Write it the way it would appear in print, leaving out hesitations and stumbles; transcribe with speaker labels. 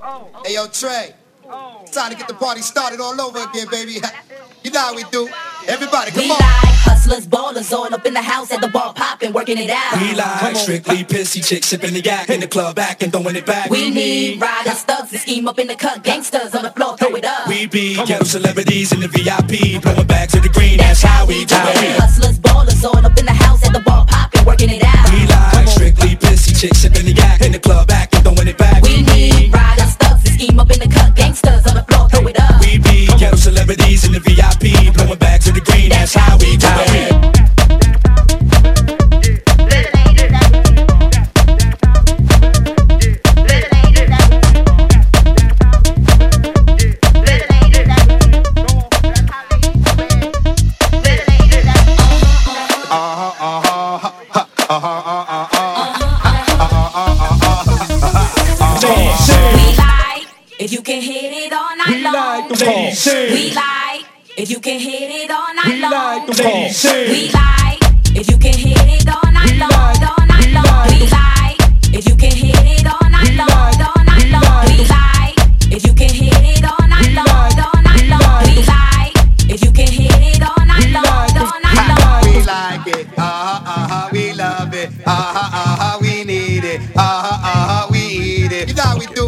Speaker 1: Hey, yo, Trey. Time to get the party started all over again, baby. You know how we do. Everybody, come
Speaker 2: we
Speaker 1: on.
Speaker 2: We like hustlers, ballers, all up in the house at the bar popping, working it out.
Speaker 3: We like strictly pissy chicks sipping the yak in the club, acting, throwing it back.
Speaker 2: We need riders, thugs, and scheme up in the cut, gangsters on the floor, throw it up.
Speaker 3: We be ghetto celebrities in the VIP, blowing back to the green. That's how we do it.
Speaker 2: Hustlers, ballers, all up in the house at the bar popping, working it out.
Speaker 3: We like strictly pissy chicks sipping the yak in the club, acting, throwing it back.
Speaker 2: We need riders, thugs, and scheme up in the cut, gangsters on the floor, throw it up.
Speaker 3: We be ghetto celebrities in the VIP, blowing back to the green. That's how we do it.
Speaker 2: If you can hit it all night long, we like. If you can hit it all night long, we like. If you can hit it all night long, all night long, we like. If you can hit it all night long, all night long, we like. If you can hit it all night long, all night long, we like. If you can hit it all night long, all night long,
Speaker 1: we like it. We love it. We need it. We eat it. You know how we do.